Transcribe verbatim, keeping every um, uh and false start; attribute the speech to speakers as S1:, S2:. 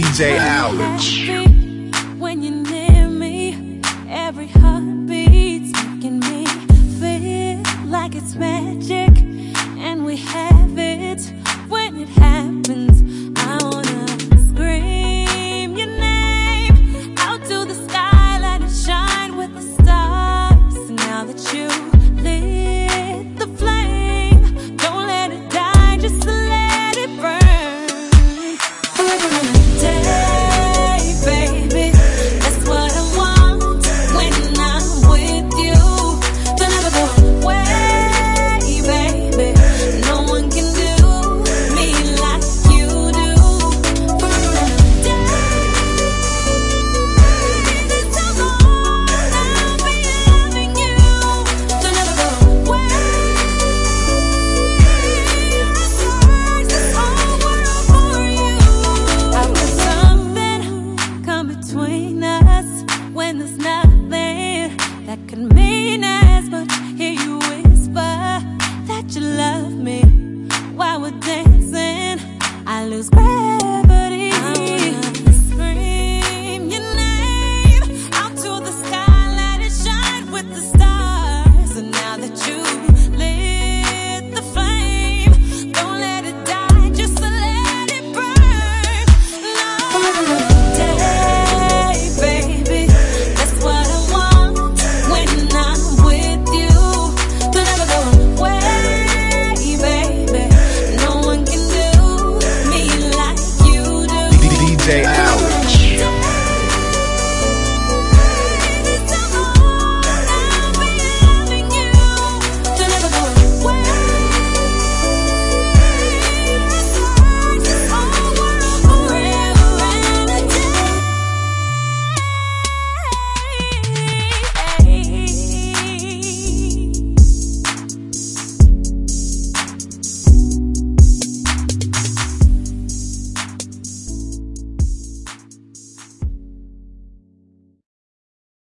S1: J Owledge.
S2: When you're near me, every heartbeat's making me feel like it's magic, and we have it when it happens. I wanna scream your name out to the sky, let it shine with the stars. Now that you lit the flame, don't let it die, just let it burn. Forever and a day, baby, that's what I want when I'm with you. Don't ever go away, baby, no one can do me like you do. Forever and a day, that's how long I'll be loving you. Don't ever go away, I search this whole world for you. I wish something come between us when there's nothing that could mean as much. Hear you whisper that you love me while we're dancing. I lose breath.